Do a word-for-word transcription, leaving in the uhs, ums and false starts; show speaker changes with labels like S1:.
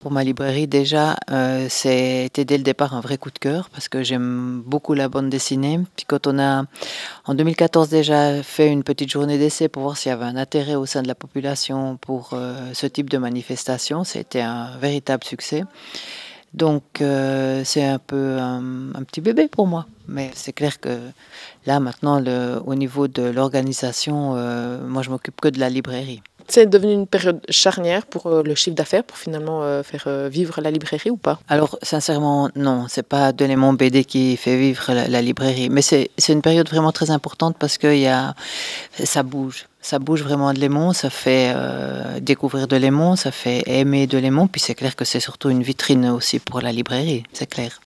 S1: Pour ma librairie déjà, heu, c'était dès le départ un vrai coup de cœur parce que j'aime beaucoup la bande dessinée. Puis quand on a, en deux mille quatorze déjà, fait une petite journée d'essai pour voir s'il y avait un intérêt au sein de la population pour, heu, ce type de manifestation, c'était un véritable succès. Donc heu, c'est un peu un un petit bébé pour moi. Mais c'est clair que là maintenant le au niveau de l'organisation, heu, moi je m'occupe que de la librairie.
S2: C'est devenu une période charnière pour, heu, le chiffre d'affaires, pour finalement, heu, faire, heu, vivre la librairie ou pas?
S1: Alors sincèrement, non, c'est pas Delémont B D qui fait vivre la la librairie, mais c'est c'est une période vraiment très importante parce qu'il y a ça bouge. Ça bouge vraiment Delémont, ça fait, heu, découvrir Delémont, ça fait aimer Delémont, puis c'est clair que c'est surtout une vitrine aussi pour la librairie, c'est clair.